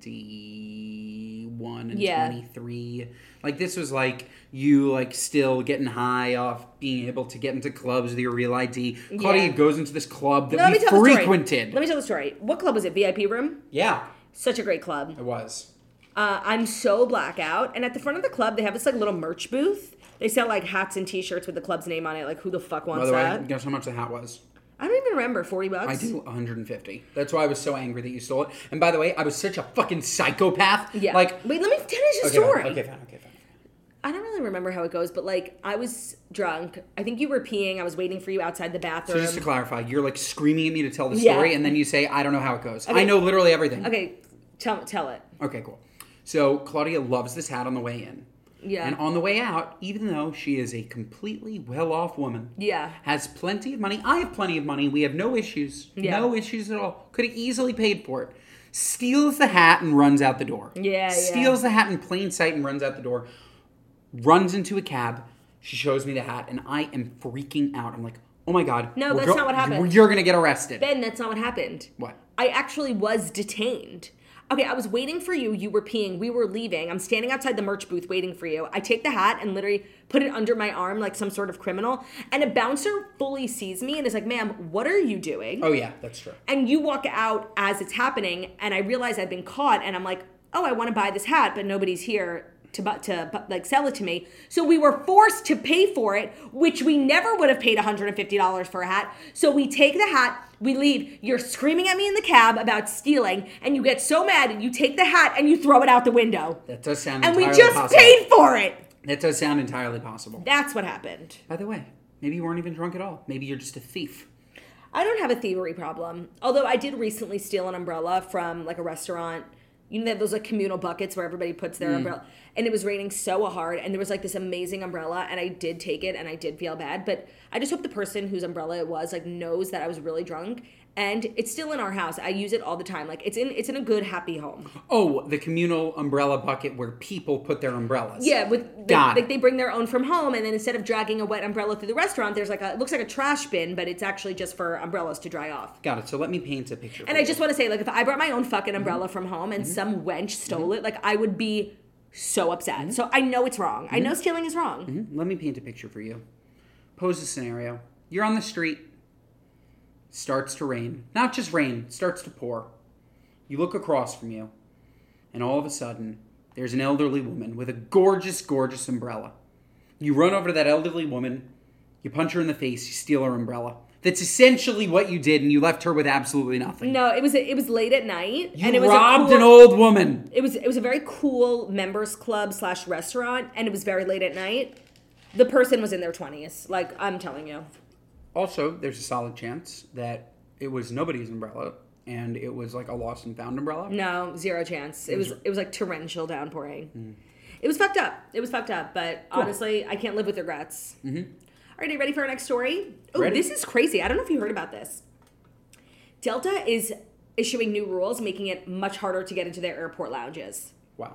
twenty-one and Yeah. twenty-three. Like this was like you like still getting high off being able to get into clubs with your real I D. Claudia Yeah. goes into this club that Let we me tell the story. frequented. Let me tell the story. What club was it? V I P room? Yeah, Such a great club. it was. Uh, I'm so blackout. And at the front of the club, they have this like little merch booth. They sell like hats and t-shirts with the club's name on it. Like who the fuck wants By the way, that? guess how much the hat was? I don't even remember. forty bucks? I do one hundred fifty. That's why I was so angry that you stole it. And by the way, I was such a fucking psychopath. Yeah. Like, Wait, let me finish the okay, story. fine, okay, fine, okay, fine. I don't really remember how it goes, but like I was drunk. I think you were peeing. I was waiting for you outside the bathroom. So just to clarify, you're like screaming at me to tell the Yeah. story, and then you say, I don't know how it goes. Okay. I know literally everything. Okay, tell tell it. Okay, cool. So Claudia loves this hat on the way in. Yeah. And on the way out, even though she is a completely well-off woman, Yeah. has plenty of money, I have plenty of money, we have no issues, Yeah. no issues at all, could have easily paid for it, steals the hat and runs out the door. Yeah, yeah. Steals the hat in plain sight and runs out the door, runs into a cab, she shows me the hat, and I am freaking out. I'm like, Oh my God. No, We're that's not what happened. You're going to get arrested. Ben, that's not what happened. What? I actually was detained. Okay, I was waiting for you. You were peeing. We were leaving. I'm standing outside the merch booth waiting for you. I take the hat and literally put it under my arm like some sort of criminal. And a bouncer fully sees me and is like, ma'am, what are you doing? Oh, yeah, that's true. And you walk out as it's happening. And I realize I've been caught. And I'm like, oh, I want to buy this hat, but nobody's here to, bu- to bu- like sell it to me. So we were forced to pay for it, which we never would have paid one hundred fifty dollars for a hat. So we take the hat. We leave. You're screaming at me in the cab about stealing, and you get so mad, and you take the hat and you throw it out the window. That does sound and entirely we just possible. paid for it. That does sound entirely possible. That's what happened. By the way, maybe you weren't even drunk at all. Maybe you're just a thief. I don't have a thievery problem. Although I did recently steal an umbrella from like a restaurant. You know, they have those like communal buckets where everybody puts their mm. umbrella. And it was raining so hard. And there was like this amazing umbrella. And I did take it and I did feel bad. But I just hope the person whose umbrella it was like knows that I was really drunk. And it's still in our house. I use it all the time. Like it's in it's in a good, happy home. Oh, the communal umbrella bucket where people put their umbrellas. Yeah, with they, Got like it. they bring their own from home, and then instead of dragging a wet umbrella through the restaurant, there's like a it looks like a trash bin, but it's actually just for umbrellas to dry off. Got it. So let me paint a picture. And I just want to say, like, if I brought my own fucking umbrella mm-hmm. from home and mm-hmm. some wench stole mm-hmm. it, like I would be so upset. Mm-hmm. So I know it's wrong. Mm-hmm. I know stealing is wrong. Mm-hmm. Let me paint a picture for you. Pose a scenario. You're on the street. Starts to rain. Not just rain, starts to pour. You look across from you, and all of a sudden, there's an elderly woman with a gorgeous, gorgeous umbrella. You run over to that elderly woman, you punch her in the face, you steal her umbrella. That's essentially what you did, and you left her with absolutely nothing. No, it was it was late at night, you and it was robbed a cool, an old woman. It was it was a very cool members club slash restaurant, and it was very late at night. The person was in their twenties, like I'm telling you. Also, there's a solid chance that it was nobody's umbrella and it was like a lost and found umbrella. No, zero chance. It was it was like torrential downpouring. Mm. It was fucked up. It was fucked up, but cool. Honestly, I can't live with regrets. Mm-hmm. All right, are you ready for our next story? Oh, this is crazy. I don't know if you heard about this. Delta is issuing new rules, making it much harder to get into their airport lounges. Wow.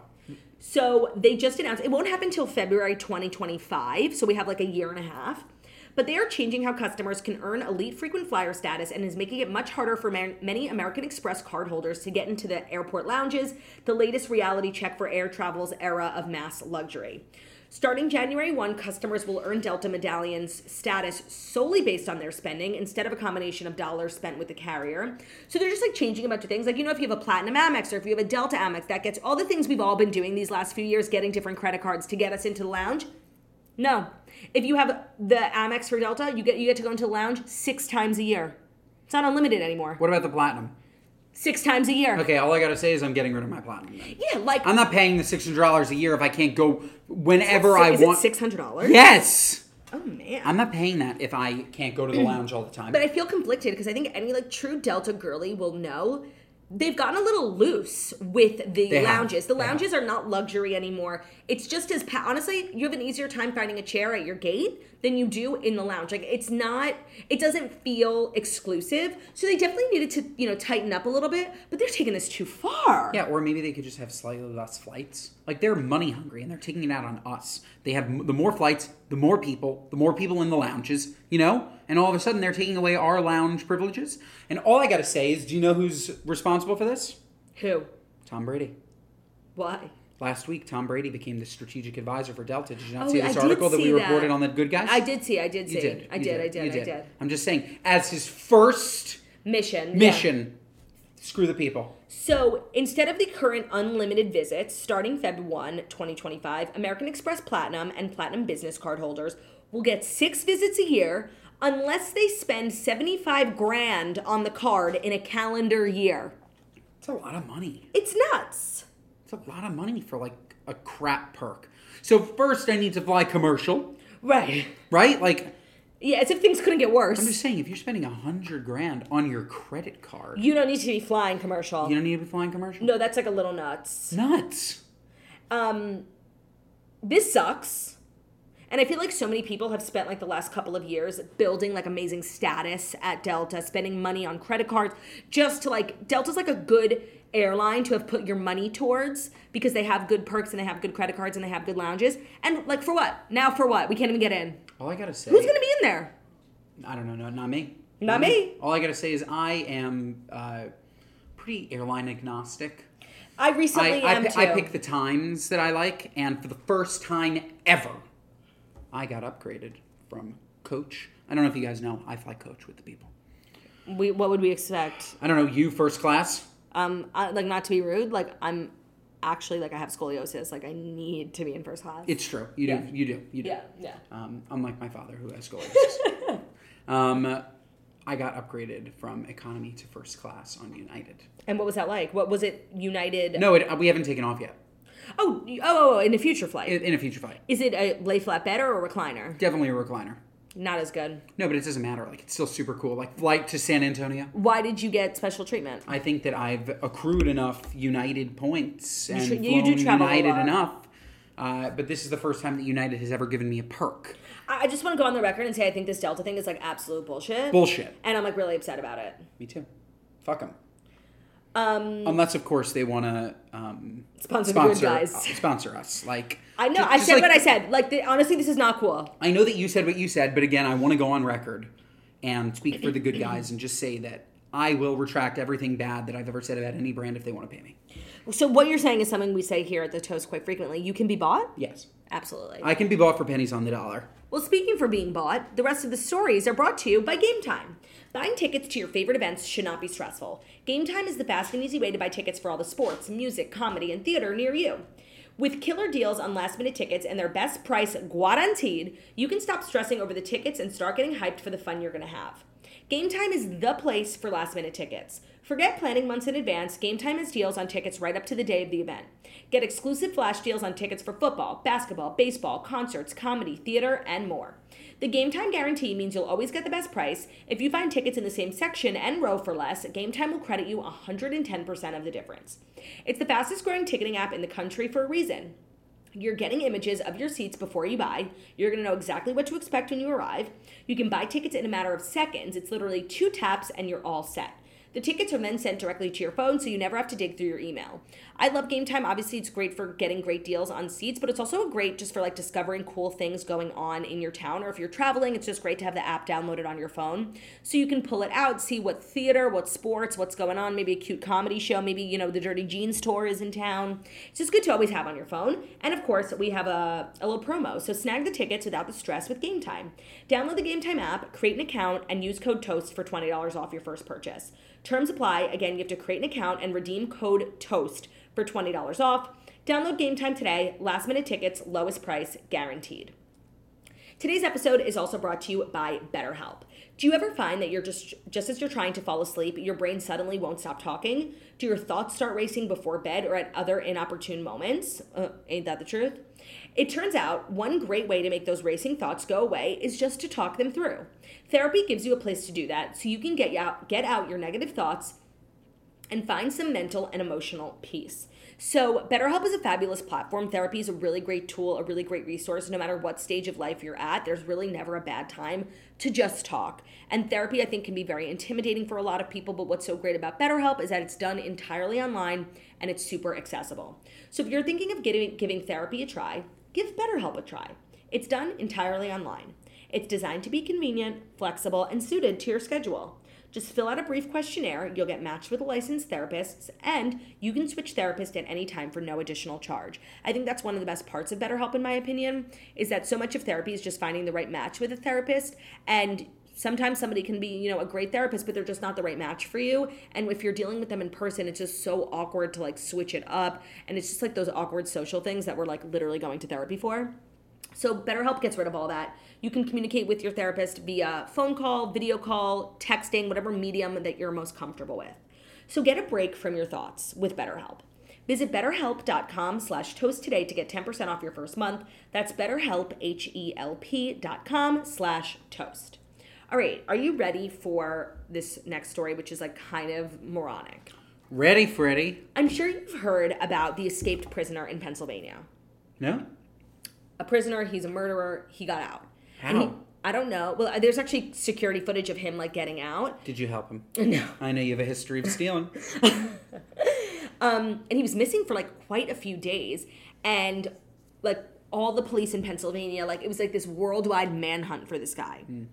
So they just announced, it won't happen until February twenty twenty-five, so we have like a year and a half. But they are changing how customers can earn elite frequent flyer status and is making it much harder for man- many American Express cardholders to get into the airport lounges, the latest reality check for air travel's era of mass luxury. Starting January first, customers will earn Delta Medallions status solely based on their spending instead of a combination of dollars spent with the carrier. So they're just like changing a bunch of things. Like, you know, if you have a Platinum Amex or if you have a Delta Amex, that gets all the things we've all been doing these last few years, getting different credit cards to get us into the lounge. No. If you have the Amex for Delta, you get you get to go into the lounge six times a year. It's not unlimited anymore. What about the Platinum? Six times a year. Okay, all I gotta say is I'm getting rid of my Platinum then. Yeah, like... I'm not paying the six hundred dollars a year if I can't go whenever is I is want. Is it six hundred dollars? Yes! Oh, man. I'm not paying that if I can't go to the lounge all the time. But I feel conflicted because I think any like true Delta girly will know they've gotten a little loose with the They lounges. have. The They lounges have. are not luxury anymore. It's just as pa- honestly, you have an easier time finding a chair at your gate than you do in the lounge. Like it's not, it doesn't feel exclusive. So they definitely needed to, you know, tighten up a little bit. But they're taking this too far. Yeah, or maybe they could just have slightly less flights. Like they're money hungry and they're taking it out on us. They have m- the more flights, the more people, the more people in the lounges, you know? And all of a sudden they're taking away our lounge privileges. And all I gotta say is, do you know who's responsible for this? Who? Tom Brady. Why? Last week, Tom Brady became the strategic advisor for Delta. Did you not Oh, see this I did article that see we that. reported on the Good Guys? I did see. I did see. You did. I You did. I You did. I did. I'm just saying, as his first Mission. mission, Yeah. screw the people. So instead of the current unlimited visits, starting February first, twenty twenty-five, American Express Platinum and Platinum Business Card holders will get six visits a year unless they spend seventy-five grand on the card in a calendar year. It's a lot of money. It's nuts. It's a lot of money for like a crap perk. So first I need to fly commercial, Right. right? Like, Yeah, as if things couldn't get worse. I'm just saying, if you're spending a hundred grand on your credit card, You don't need to be flying commercial. you don't need to be flying commercial. No, that's like a little nuts. Nuts. Um, this sucks. And I feel like so many people have spent like the last couple of years building like amazing status at Delta, spending money on credit cards just to like, Delta's like a good airline to have put your money towards because they have good perks and they have good credit cards and they have good lounges. And like for what? Now for what? We can't even get in. All I gotta say, Who's going to be in there? I don't know. No, not me. Not me. All I gotta say is I am uh, pretty airline agnostic. I recently I, am I, too. I pick the times that I like, and for the first time ever, I got upgraded from Coach. I don't know if you guys know, I fly Coach with the people. We, what would we expect? I don't know, you first class? Um, I, like, not to be rude, like, I'm actually, like, I have scoliosis. Like, I need to be in first class. It's true. You do. Yeah. You do. You do. Yeah, yeah. Um, unlike my father, who has scoliosis. um, I got upgraded from economy to first class on United. And what was that like? What was it, United? No, it, we haven't taken off yet. Oh, oh, oh, in a future flight. In, in a future flight. Is it a lay flat bed or a recliner? Definitely a recliner. Not as good. No, but it doesn't matter. Like, it's still super cool. Like, flight to San Antonio. Why did you get special treatment? I think that I've accrued enough United points and tra- flown you do travel a United lot. enough. Uh, but this is the first time that United has ever given me a perk. I I just want to go on the record and say I think this Delta thing is like absolute bullshit. Bullshit. And I'm like really upset about it. Me too. Fuck them. Um, Unless, of course, they want to um, Sponsor the good guys. uh, sponsor us. Like I know. ju- I just said like- what I said. Like, the, honestly, this is not cool. I know that you said what you said, but again, I want to go on record and speak for the good guys and just say that I will retract everything bad that I've ever said about any brand if they want to pay me. So what you're saying is something we say here at the Toast quite frequently. You can be bought? Yes. Absolutely. I can be bought for pennies on the dollar. Well, speaking for being bought, the rest of the stories are brought to you by Game Time. Buying tickets to your favorite events should not be stressful. Game Time is the fast and easy way to buy tickets for all the sports, music, comedy, and theater near you. With killer deals on last-minute tickets and their best price guaranteed, you can stop stressing over the tickets and start getting hyped for the fun you're going to have. Game Time is the place for last-minute tickets. Forget planning months in advance. Game Time has deals on tickets right up to the day of the event. Get exclusive flash deals on tickets for football, basketball, baseball, concerts, comedy, theater, and more. The Game Time guarantee means you'll always get the best price. If you find tickets in the same section and row for less, Game Time will credit you one hundred ten percent of the difference. It's the fastest growing ticketing app in the country for a reason. You're getting images of your seats before you buy. You're going to know exactly what to expect when you arrive. You can buy tickets in a matter of seconds. It's literally two taps and you're all set. The tickets are then sent directly to your phone, so you never have to dig through your email. I love Game Time. Obviously, it's great for getting great deals on seats, but it's also great just for like discovering cool things going on in your town. Or if you're traveling, it's just great to have the app downloaded on your phone. So you can pull it out, see what theater, what sports, what's going on, maybe a cute comedy show, maybe, you know, the Dirty Jeans tour is in town. It's just good to always have on your phone. And of course, we have a, a little promo. So snag the tickets without the stress with Game Time. Download the Game Time app, create an account, and use code TOAST for twenty dollars off your first purchase. Terms apply. Again, you have to create an account and redeem code TOAST for twenty dollars off. Download Game Time today. Last minute tickets, lowest price guaranteed. Today's episode is also brought to you by BetterHelp. Do you ever find that you're just, just as you're trying to fall asleep, your brain suddenly won't stop talking? Do your thoughts start racing before bed or at other inopportune moments? Uh, ain't that the truth? It turns out one great way to make those racing thoughts go away is just to talk them through. Therapy gives you a place to do that so you can get out, get out your negative thoughts and find some mental and emotional peace. So BetterHelp is a fabulous platform. Therapy is a really great tool, a really great resource. No matter what stage of life you're at, there's really never a bad time to just talk. And therapy, I think, can be very intimidating for a lot of people, but what's so great about BetterHelp is that it's done entirely online and it's super accessible. So if you're thinking of giving, giving therapy a try, give BetterHelp a try. It's done entirely online. It's designed to be convenient, flexible, and suited to your schedule. Just fill out a brief questionnaire, you'll get matched with a licensed therapist, and you can switch therapist at any time for no additional charge. I think that's one of the best parts of BetterHelp, in my opinion, is that so much of therapy is just finding the right match with a therapist, and sometimes somebody can be, you know, a great therapist, but they're just not the right match for you. And if you're dealing with them in person, it's just so awkward to like switch it up, and it's just like those awkward social things that we're like literally going to therapy for. So BetterHelp gets rid of all that. You can communicate with your therapist via phone call, video call, texting, whatever medium that you're most comfortable with. So get a break from your thoughts with BetterHelp. Visit betterhelp.com slash toast today to get ten percent off your first month. That's betterhelp, H E L P dot com slash toast. All right, are you ready for this next story, which is like kind of moronic? Ready, Freddy? I'm sure you've heard about the escaped prisoner in Pennsylvania. No? A prisoner, he's a murderer, he got out. How? And he, I don't know. Well, there's actually security footage of him like getting out. Did you help him? No. I know you have a history of stealing. um, and he was missing for like quite a few days. And like all the police in Pennsylvania, like it was like this worldwide manhunt for this guy. Mm.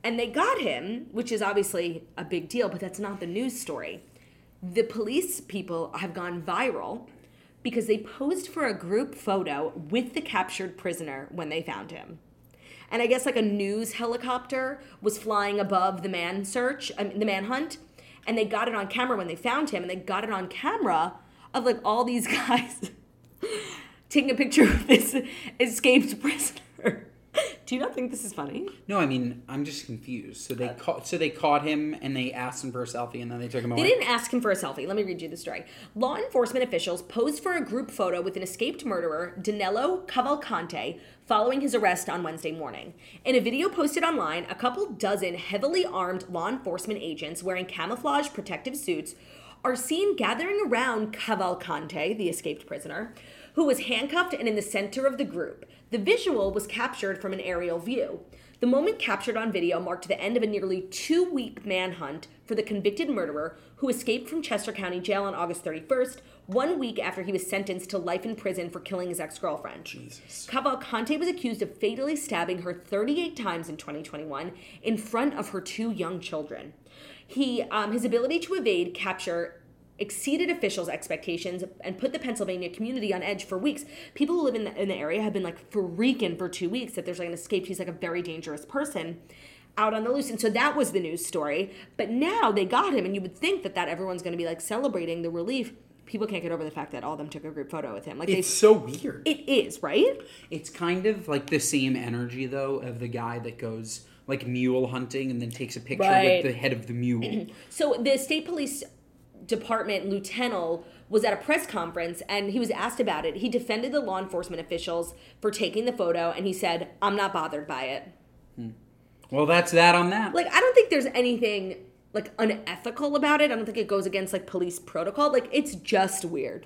And they got him, which is obviously a big deal, but that's not the news story. The police people have gone viral because they posed for a group photo with the captured prisoner when they found him. And I guess like a news helicopter was flying above the man search, I mean, the manhunt, and they got it on camera when they found him, and they got it on camera of like all these guys taking a picture of this escaped prisoner. Do you not think this is funny? No, I mean, I'm just confused. So they uh, caught, so they caught him and they asked him for a selfie and then they took him away? They didn't ask him for a selfie. Let me read you the story. Law enforcement officials posed for a group photo with an escaped murderer, Danilo Cavalcante, following his arrest on Wednesday morning. In a video posted online, a couple dozen heavily armed law enforcement agents wearing camouflage protective suits are seen gathering around Cavalcante, the escaped prisoner, who was handcuffed and in the center of the group. The visual was captured from an aerial view. The moment captured on video marked the end of a nearly two-week manhunt for the convicted murderer who escaped from Chester County Jail on August thirty-first, one week after he was sentenced to life in prison for killing his ex-girlfriend. Jesus. Cavalcante was accused of fatally stabbing her thirty-eight times in twenty twenty-one in front of her two young children. He, um, his ability to evade capture exceeded officials' expectations and put the Pennsylvania community on edge for weeks. People who live in the, in the area have been like freaking for two weeks that there's like an escape. He's like a very dangerous person out on the loose. And so that was the news story. But now they got him, and you would think that, that everyone's going to be like celebrating the relief. People can't get over the fact that all of them took a group photo with him. Like It's so weird. It is, right? It's kind of like the same energy, though, of the guy that goes like mule hunting and then takes a picture Right. with the head of the mule. So the state police department lieutenant was at a press conference and he was asked about it. He defended the law enforcement officials for taking the photo, and he said, "I'm not bothered by it." Hmm. Well, that's that on that. Like, I don't think there's anything like unethical about it. I don't think it goes against like police protocol. Like, it's just weird.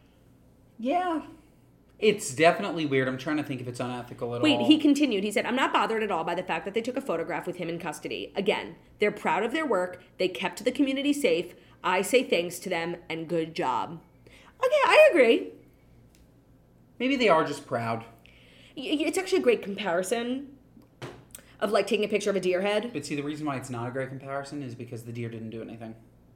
Yeah. It's definitely weird. I'm trying to think if it's unethical at Wait, all. he continued. He said, "I'm not bothered at all by the fact that they took a photograph with him in custody. Again, they're proud of their work. They kept the community safe. I say thanks to them and good job." Okay, I agree. Maybe they are just proud. It's actually a great comparison of like taking a picture of a deer head. But see, the reason why it's not a great comparison is because the deer didn't do anything.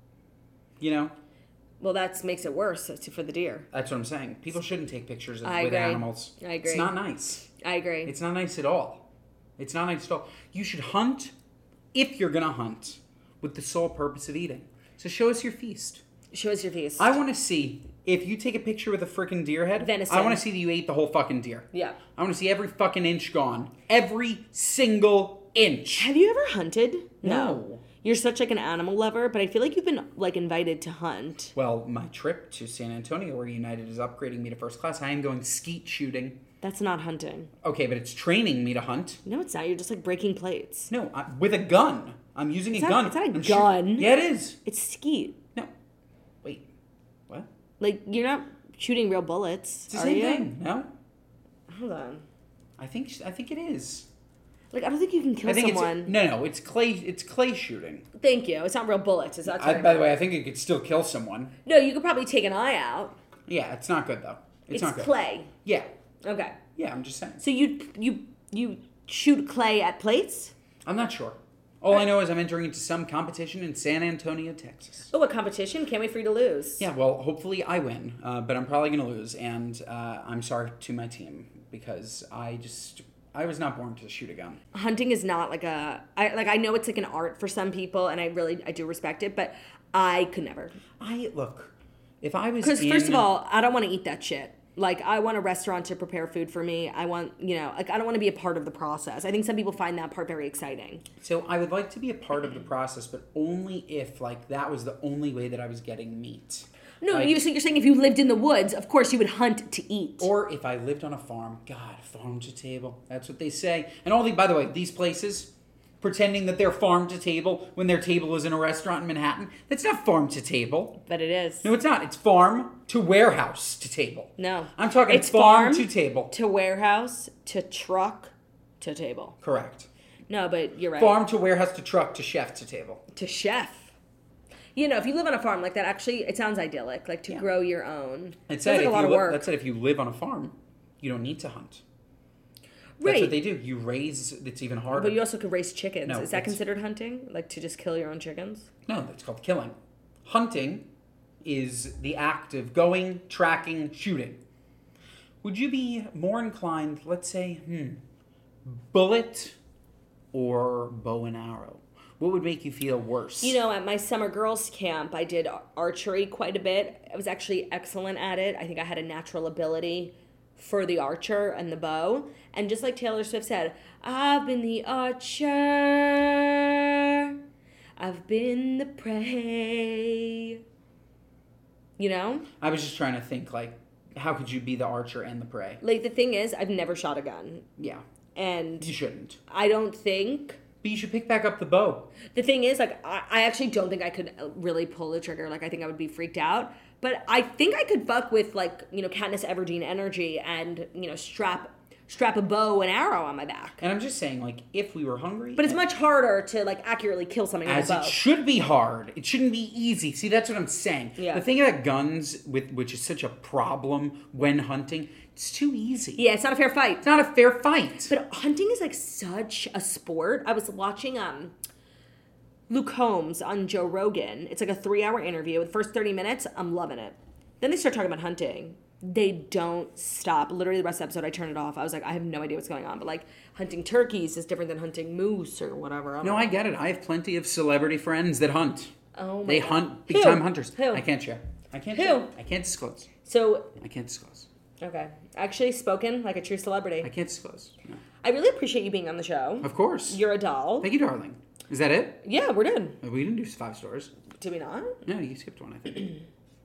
You know? Well, that makes it worse for the deer. That's what I'm saying. People shouldn't take pictures of, I with agree. animals. I agree. It's not nice. I agree. It's not nice at all. It's not nice at all. You should hunt, if you're going to hunt, with the sole purpose of eating. So show us your feast. Show us your feast. I want to see, if you take a picture with a freaking deer head, Venison. I want to see that you ate the whole fucking deer. Yeah. I want to see every fucking inch gone. Every single inch. Have you ever hunted? No. You're such like an animal lover, but I feel like you've been like invited to hunt. Well, my trip to San Antonio, where United is upgrading me to first class, I am going skeet shooting. That's not hunting. Okay, but it's training me to hunt. No, it's not. You're just like breaking plates. No, I, with a gun. I'm using It's a not- gun. it's not a I'm gun. Shoot- yeah, it is. It's skeet. No. Wait. What? Like, you're not shooting real bullets, It's the are same you? thing. No? Hold on. I think I think it is. Like, I don't think you can kill I think someone. it's no, no. It's clay. It's clay shooting. Thank you. It's not real bullets. It's not. I, by the way, I think it could still kill someone. No, you could probably take an eye out. Yeah, it's not good though. It's, It's, not good. clay. Yeah, Okay. yeah. I'm just saying. So you you you shoot clay at plates? I'm not sure. All I know is I'm entering into some competition in San Antonio, Texas. Oh, a competition? Can't wait for you to lose. Yeah, well, hopefully I win, uh, but I'm probably going to lose, and uh, I'm sorry to my team because I just I was not born to shoot a gun. Hunting is not like a I like I know it's like an art for some people, and I really I do respect it, but I could never. I look, if I was Because in, first of all, I don't want to eat that shit. Like, I want a restaurant to prepare food for me. I want, you know, like, I don't want to be a part of the process. I think some people find that part very exciting. so I would like to be a part of the process, but only if like that was the only way that I was getting meat. No, Like- you, so you're saying if you lived in the woods, of course you would hunt to eat. Or if I lived on a farm, God, farm to table. That's what they say. And all the, by the way, these places pretending that they're farm to table when their table is in a restaurant in Manhattan, that's not farm to table. But it is. No, it's not. It's farm to warehouse to table. No. I'm talking It's farm, farm to table. To warehouse, to truck, to table. Correct. No, but you're right. Farm to warehouse to truck to chef to table. To chef. You know, if you live on a farm like that, actually, it sounds idyllic. Like, to Yeah. grow your own. It Sounds said like a if lot you of li- work. that said if you live on a farm, you don't need to hunt. That's Right. what they do. You raise, it's even harder. But you also could raise chickens. No, Is that it's- considered hunting? Like to just kill your own chickens? No, that's called killing. Hunting is the act of going, tracking, shooting. Would you be more inclined, let's say, hmm, bullet or bow and arrow? What would make you feel worse? You know, at my summer girls camp, I did archery quite a bit. I was actually excellent at it. I think I had a natural ability for the archer and the bow. And just like Taylor Swift said, I've been the archer, I've been the prey. You know? I was just trying to think, like, how could you be the archer and the prey? Like, the thing is, I've never shot a gun. Yeah, And you shouldn't. I don't think... But you should pick back up the bow. The thing is, like, I, I actually don't think I could really pull the trigger. Like, I think I would be freaked out. But I think I could fuck with, like, you know, Katniss Everdeen energy and, you know, strap strap a bow and arrow on my back. And I'm just saying, like, if we were hungry... But it's much harder to, like, accurately kill something with As a bow. it should be hard. It shouldn't be easy. See, that's what I'm saying. Yeah. The thing about guns, with which is such a problem when hunting, it's too easy. Yeah, it's not a fair fight. It's not a fair fight. But hunting is, like, such a sport. I was watching um Luke Holmes on Joe Rogan. It's like a three-hour interview. The first thirty minutes, I'm loving it. Then they start talking about hunting. They don't stop. Literally, the rest of the episode, I turned it off. I was like, I have no idea what's going on. But, like, hunting turkeys is different than hunting moose or whatever. I don't No, know. I get it. I have plenty of celebrity friends that hunt. Oh, my They God. hunt, Who? big-time hunters. Who? I can't share. I can't Who? share. I can't disclose. So, I can't disclose. okay. Actually spoken like a true I celebrity. can't disclose. No. I really appreciate you being on the show. Of course. You're a doll. Thank you, darling. Is that it? Yeah, we're done. We didn't do five stars. Did we not? No, you skipped one, I think.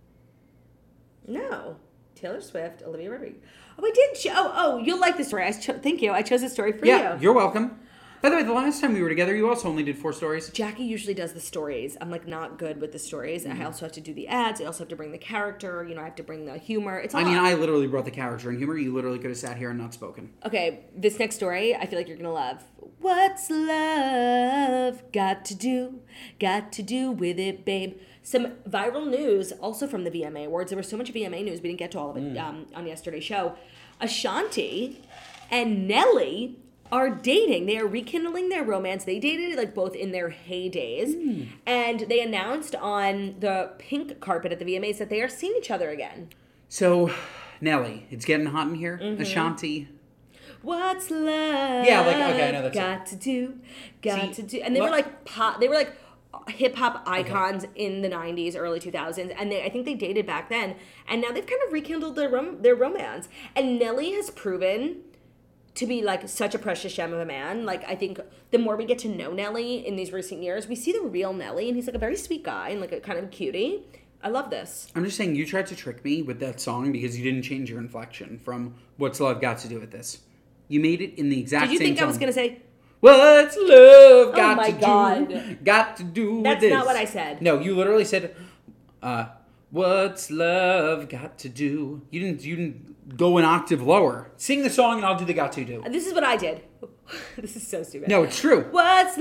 No. Taylor Swift, Olivia Rodrigo. Oh, I did. Cho- oh, oh, you'll like this story. I cho- thank you. I chose this story for Yeah, you. you're welcome. By the way, the last time we were together, you also only did four stories. Jackie usually does the stories. I'm like not good with the stories. Mm-hmm. I also have to do the ads. I also have to bring the character. You know, I have to bring the humor. It's a I lot. mean, I literally brought the character and humor. You literally could have sat here and not spoken. Okay, this next story, I feel like you're gonna love. What's love got to do? Got to do with it, babe. Some viral news, also from the V M A Awards. There was so much V M A news, we didn't get to all of it um, on yesterday's show. Ashanti and Nelly are dating. They are rekindling their romance. They dated like both in their heydays. And they announced on the pink carpet at the V M As that they are seeing each other again. So, Nelly, it's getting hot in here. Mm-hmm. Ashanti. What's love? Yeah, like, okay, I know that Got to do, got See, to do, and they were what- like pop. They were like hip hop icons in the nineties, early two thousands, and they, I think they dated back then. And now they've kind of rekindled their rom- their romance. And Nelly has proven to be like such a precious gem of a man. Like I think the more we get to know Nelly in these recent years, we see the real Nelly, and he's like a very sweet guy and like a kind of a cutie. I love this. I'm just saying, you tried to trick me with that song because you didn't change your inflection from "What's Love Got to Do with This." You made it in the exact Did you same think I was tone. gonna say? What's love got my to God. do? Got to do with That's this. not what I said. No, you literally said, uh, "What's love got to do?" You didn't. You didn't go an octave lower. Sing the song, and I'll do the got to do. This is what I did. This is so stupid. No, it's true. What's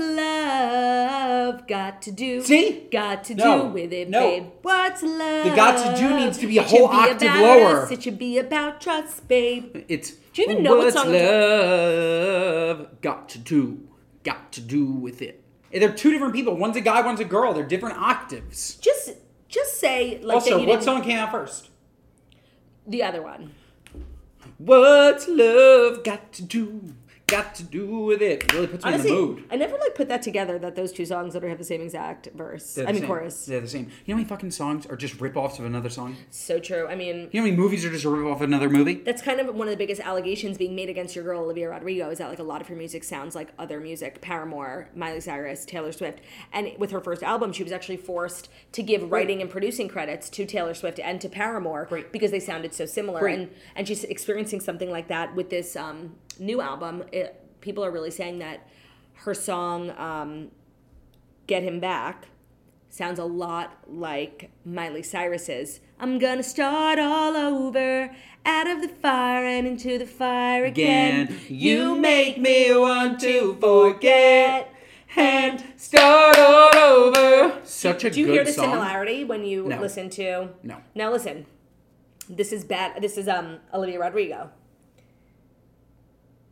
love got to do? See? Got to No. do with it, No. babe. What's love? The got to do needs to be a It should whole octave about lower. us. It should be about trust, babe. It's. Do you even know what What's song it's- love got to do? Got to do with it. They're two different people. One's a guy, one's a girl. They're different octaves. Just, just say like Also, that you what didn't- song came out first? The other one. What's love got to do? Got to do with it. It really puts me Honestly, in the mood. I never like put that together. That those two songs literally have the same exact verse. They're I the mean same. chorus. They're the same. You know how many fucking songs are just rip-offs of another song? So true. I mean, You know how many movies are just a rip-off of another movie? that's kind of one of the biggest allegations being made against your girl Olivia Rodrigo is that like a lot of her music sounds like other music, Paramore, Miley Cyrus, Taylor Swift. And with her first album, she was actually forced to give writing and producing credits to Taylor Swift and to Paramore Right. because they sounded so similar. Right. And and she's experiencing something like that with this um, new album. It, people are really saying that her song um, "Get Him Back" sounds a lot like Miley Cyrus's "I'm gonna start all over, out of the fire and into the fire again. Again, you make me want to forget and start all over. Such a Do you good hear the song. similarity when you No. listen to? No. Now listen, this is bad. This is um Olivia Rodrigo.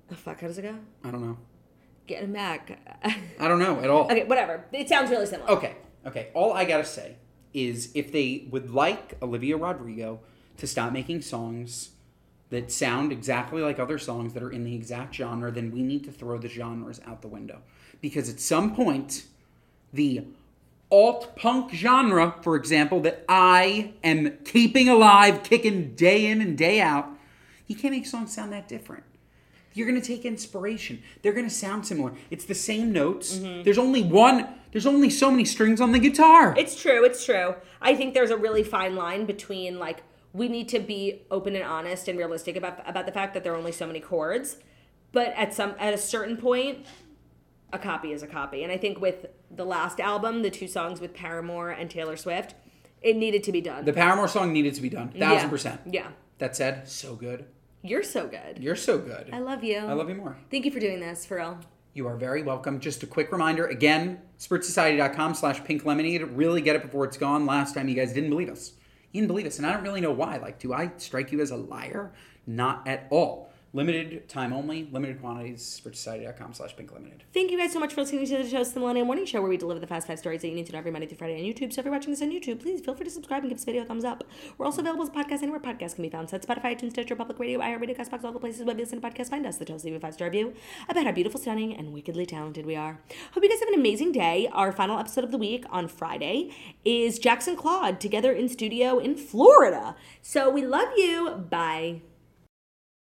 Oh, fuck, how does it go? I don't know. Getting back. I don't know at all. Okay, whatever. It sounds really similar. Okay, okay. All I gotta say is if they would like Olivia Rodrigo to stop making songs that sound exactly like other songs that are in the exact genre, then we need to throw the genres out the window. Because at some point, the alt-punk genre, for example, that I am keeping alive, kicking day in and day out, you can't make songs sound that different. You're going to take inspiration. They're going to sound similar. It's the same notes. Mm-hmm. There's only one, there's only so many strings on the guitar. It's true, it's true. I think there's a really fine line between, like, we need to be open and honest and realistic about about the fact that there are only so many chords. But at some at a certain point, a copy is a copy. And I think with the last album, the two songs with Paramore and Taylor Swift, it needed to be done. The Paramore song needed to be done. Thousand yeah. percent. Yeah. That said, so good. You're so good. You're so good. I love you. I love you more. Thank you for doing this, for real. You are very welcome. Just a quick reminder, again, spurtsociety.com slash pink lemonade. Really get it before it's gone. Last time you guys didn't believe us. You didn't believe us, and I don't really know why. Like, do I strike you as a liar? Not at all. Limited time only, limited quantities, spurtsociety.com slash pink lemonade. Thank you guys so much for listening to the Toast the Millennial Morning Show, where we deliver the fast five stories that you need to know every Monday through Friday on YouTube. So if you're watching this on YouTube, please feel free to subscribe and give this video a thumbs up. We're also available as a podcast anywhere podcasts can be found. So that's Spotify, iTunes, Stitcher, Public Radio, iHeartRadio, CastBox, all the places where you listen to podcasts. Find us, the Toast, leave a five-star review about how beautiful, stunning, and wickedly talented we are. Hope you guys have an amazing day. Our final episode of the week on Friday is Jackson Claude together in studio in Florida. So we love you. Bye.